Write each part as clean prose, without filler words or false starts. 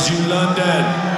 you, London.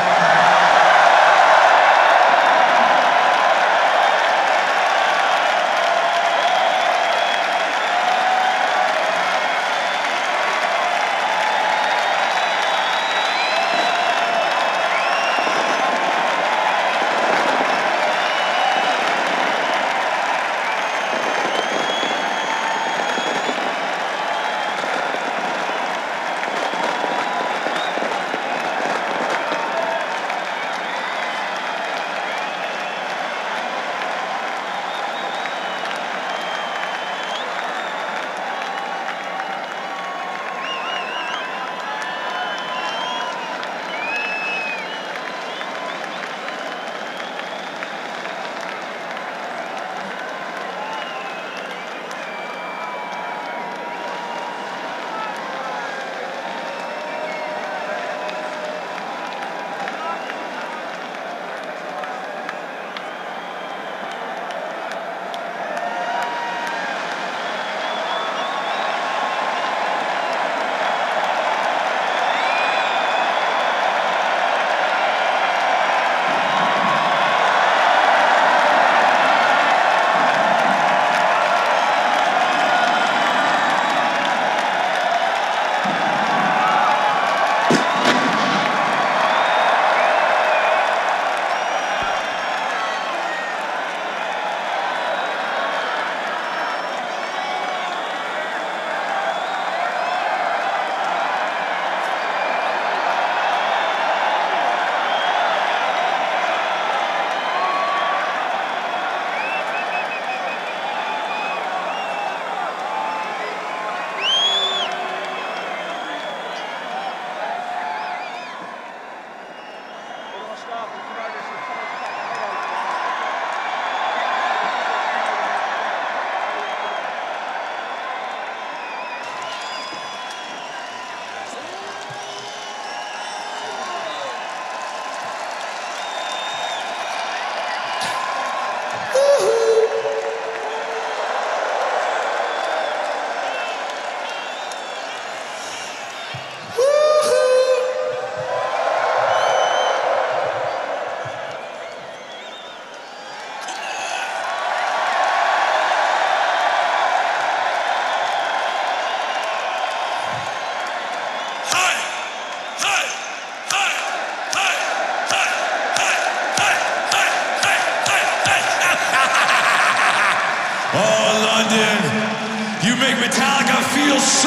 You make Metallica feel so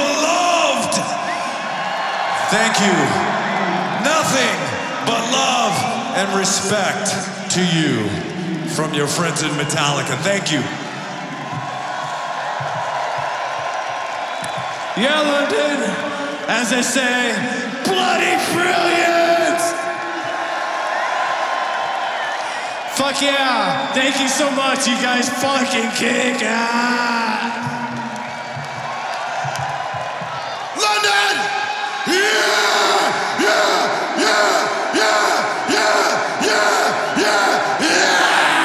loved. Thank you. Nothing but love and respect to you from your friends in Metallica. Thank you. Yeah, London, as they say, bloody brilliance! Fuck yeah! Thank you so much, you guys fucking kick ass! London! Yeah! Yeah! Yeah! Yeah! Yeah! Yeah! Yeah! Yeah!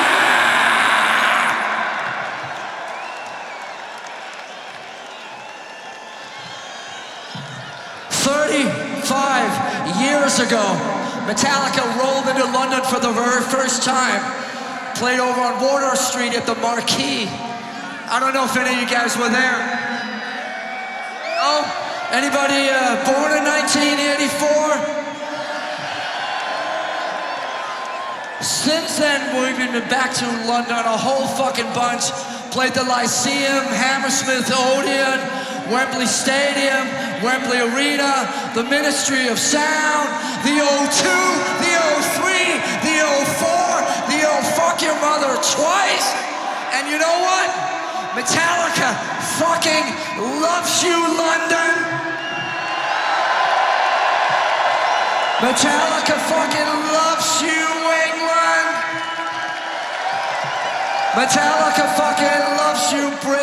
35 years ago, Metallica rolled into London for the very first time. Played over on Wardour Street at the Marquee. I don't know if any of you guys were there. Oh, anybody born in 1984? Since then, we've been back to London a whole fucking bunch. Played the Lyceum, Hammersmith Odeon, Wembley Stadium, Wembley Arena, the Ministry of Sound, the O2, the O3, the O4, the O fuck your mother twice. And you know what? Metallica fucking loves you, London. Metallica fucking loves you, England. Metallica fucking loves you, Britain.